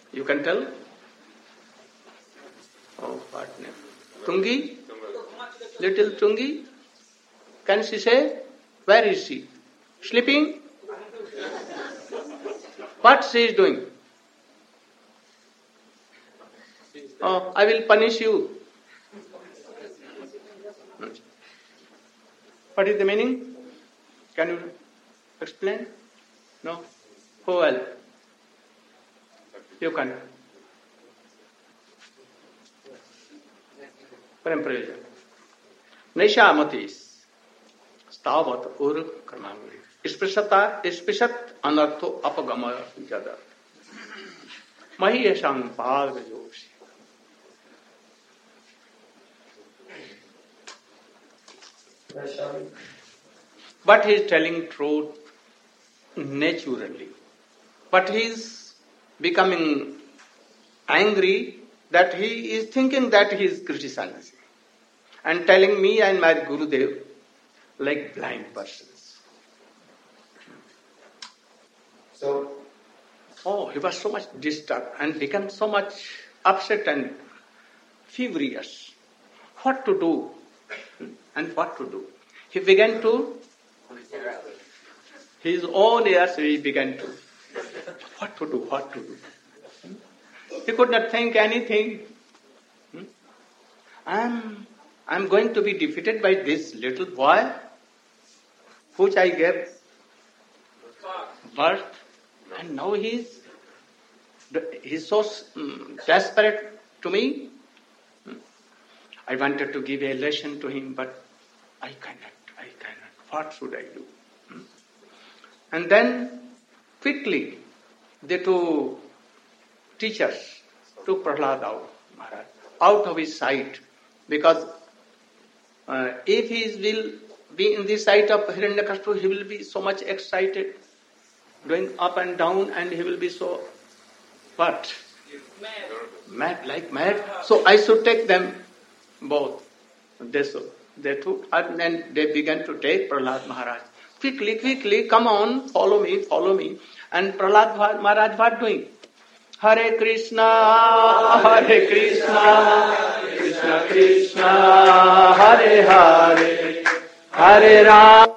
You can tell? Oh, what name? Tungi? Little Tungi? Can she say? Where is she? Sleeping? What she is doing? Oh, I will punish you. What is the meaning? Can you explain? No? Who else? You can. Prem Prayojan. Naisha matis stavat ur karmangri. Sprishat anartho apagama jada. Mahi yashang bhagavyoshi. But he is telling truth naturally. But he is becoming angry that he is thinking that he is criticizing and telling me and my Gurudev like blind persons. So, he was so much disturbed and became so much upset and furious. What to do? And what to do? He began to, his own ears he began to, what to do. He could not think anything. I'm going to be defeated by this little boy, which I gave birth, and now he's so desperate to me. I wanted to give a lesson to him, but I cannot. What should I do? And then, quickly, the two teachers took Prahlad out of his sight, because if he will be in the sight of Hiranyakashipu, he will be so much excited, going up and down, and he will be so, what? Mad. So I should take them both. They took, and they began to take Prahlad Maharaj. Quickly, come on, follow me. And Prahlad Maharaj what doing? Hare Krishna, Krishna Krishna, Hare Hare, Hare Rama.